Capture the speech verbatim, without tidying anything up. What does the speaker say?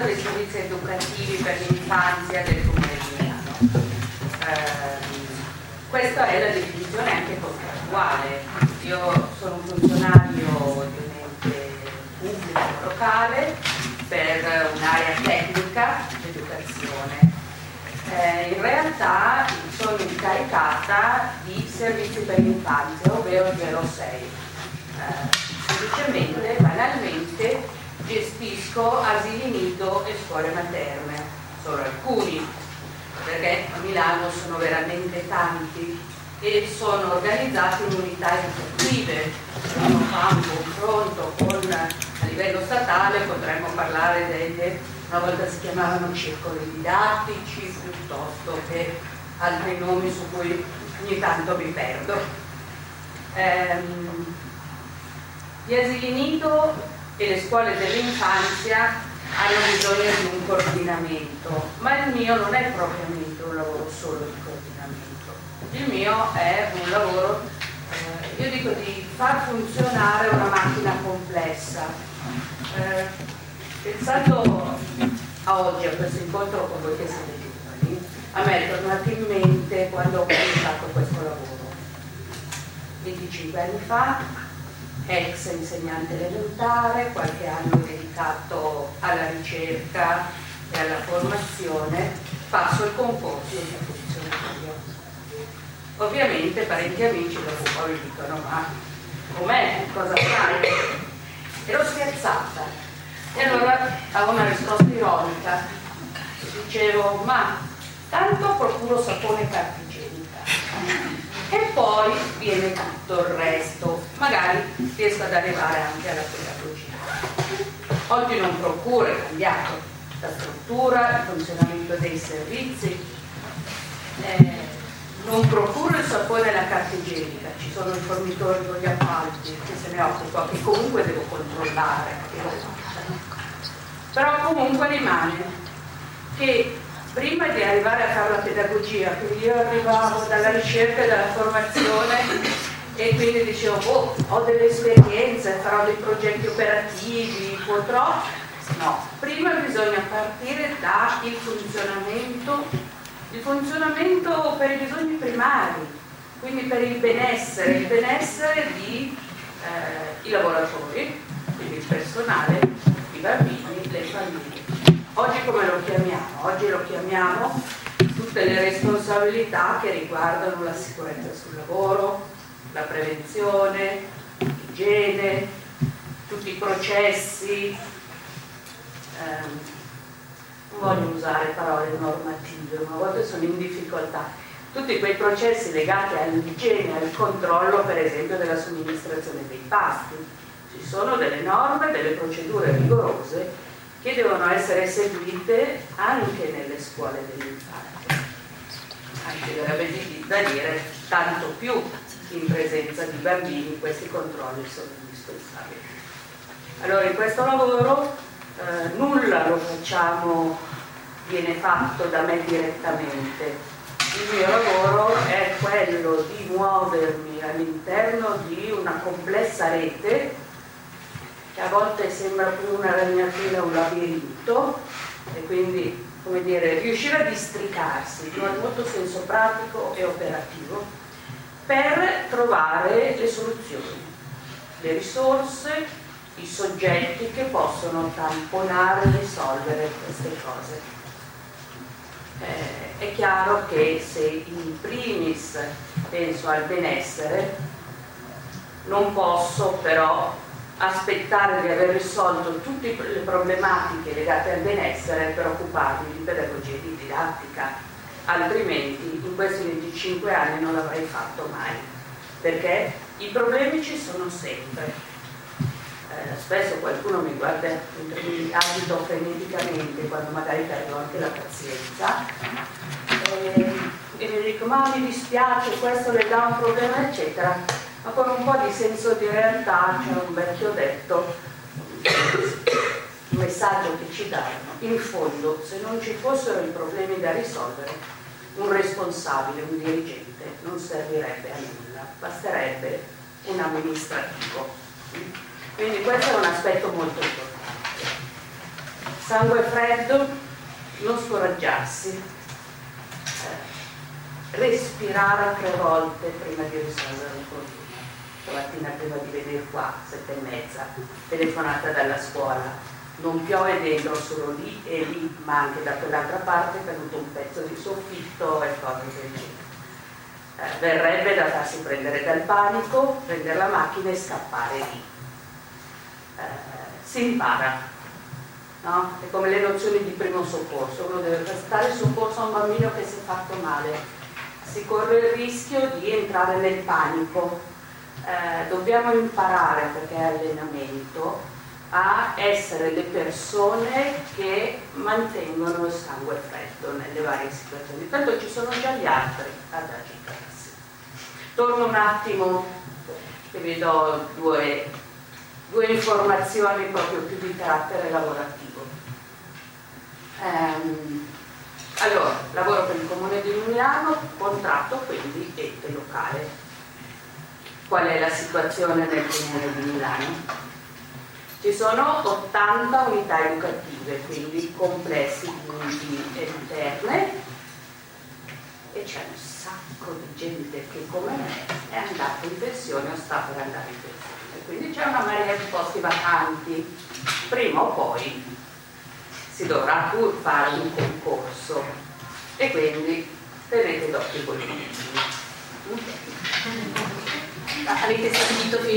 dei servizi educativi per l'infanzia del Comune di Milano. Eh, questa è la definizione anche contrattuale. Io sono un funzionario di un ente pubblico locale per un'area tecnica d'educazione. Eh, in realtà sono incaricata di servizi per l'infanzia, ovvero zero sei. Eh, semplicemente, banalmente, gestisco asili nido e scuole materne, solo alcuni, perché a Milano sono veramente tanti e sono organizzati in unità educative. Uno fa un confronto con, a livello statale potremmo parlare delle, una volta si chiamavano circoli didattici, piuttosto che altri nomi su cui ogni tanto mi perdo. Ehm, gli asili nido e le scuole dell'infanzia hanno bisogno di un coordinamento, ma il mio non è propriamente un lavoro solo di coordinamento. Il mio è un lavoro, eh, io dico, di far funzionare una macchina complessa. Eh, pensando a oggi, a questo incontro con voi che siete giovani, a me è tornato in mente quando ho cominciato questo lavoro. venticinque anni fa, ex insegnante elementare, qualche anno dedicato alla ricerca e alla formazione, passo il concorso di funzionario. Ovviamente parenti e amici dopo un po' mi dicono: ma com'è? Cosa fai? Ero spiazzata e allora avevo una risposta ironica. Dicevo: ma tanto procuro sapone e carta igienica e poi viene tutto il resto, magari riesco ad arrivare anche alla pedagogia. Oggi non procuro, è cambiato la struttura, il funzionamento dei servizi, eh, non procuro il sapone e la carta igienica, ci sono i fornitori con gli appalti che se ne occupa, che comunque devo controllare, che lo facciano. Però comunque rimane che prima di arrivare a fare la pedagogia, quindi io arrivavo dalla ricerca e dalla formazione e quindi dicevo: oh, ho delle esperienze, farò dei progetti operativi, potrò? No, prima bisogna partire dal funzionamento, il funzionamento per i bisogni primari, quindi per il benessere, il benessere di eh, i lavoratori, quindi il personale, i bambini, le famiglie. Oggi come lo chiamiamo? Oggi lo chiamiamo tutte le responsabilità che riguardano la sicurezza sul lavoro, la prevenzione, l'igiene, tutti i processi, ehm, non voglio usare parole normative, ma a volte sono in difficoltà, tutti quei processi legati all'igiene, al controllo per esempio della somministrazione dei pasti. Ci sono delle norme, delle procedure rigorose che devono essere seguite anche nelle scuole dell'infanzia, anche verrebbe da dire tanto più in presenza di bambini questi controlli sono indispensabili. Allora in questo lavoro eh, nulla lo facciamo, viene fatto da me direttamente. Il mio lavoro è quello di muovermi all'interno di una complessa rete che a volte sembra più una ragnatina, un labirinto, e quindi, come dire, riuscire a districarsi in un molto senso pratico e operativo per trovare le soluzioni, le risorse, i soggetti che possono tamponare e risolvere queste cose. Eh, è chiaro che se in primis penso al benessere, non posso però aspettare di aver risolto tutte le problematiche legate al benessere per occuparmi di pedagogia e di didattica, altrimenti in questi venticinque anni non l'avrei fatto mai, perché i problemi ci sono sempre. Eh, spesso qualcuno mi guarda mentre mi agito freneticamente, quando magari perdo anche la pazienza, e, e mi dico: ma mi dispiace, questo le dà un problema, eccetera. Ma con un po' di senso di realtà c'è un vecchio detto, un messaggio che ci danno: in fondo, se non ci fossero i problemi da risolvere, un responsabile, un dirigente non servirebbe a nulla, basterebbe un amministrativo. Quindi questo è un aspetto molto importante. sangue freddo, non scoraggiarsi, eh, respirare tre volte prima di risolvere un problema. Stamattina prima di venire qua, sette e mezza, telefonata dalla scuola, non piove dentro solo lì e lì, ma anche da quell'altra parte è caduto un pezzo di soffitto e cose del genere. Eh, verrebbe da farsi prendere dal panico, prendere la macchina e scappare lì. Eh, si impara, no? È come le nozioni di primo soccorso, uno deve prestare soccorso a un bambino che si è fatto male, si corre il rischio di entrare nel panico. Eh, dobbiamo imparare, perché è allenamento, a essere le persone che mantengono il sangue freddo nelle varie situazioni. Tanto ci sono già gli altri ad agitarsi. Torno un attimo e vi do due, due informazioni proprio più di carattere lavorativo. Ehm, allora, lavoro per il Comune di Milano, contratto quindi ente locale. Qual è la situazione nel Comune di Milano? Ci sono ottanta unità educative, quindi complessi di interne, e c'è un sacco di gente che come me è andata in pensione o sta per andare in pensione, quindi c'è una marea di posti vacanti. Prima o poi si dovrà pur fare un concorso e quindi tenete d'occhio i bollettini. Avete sentito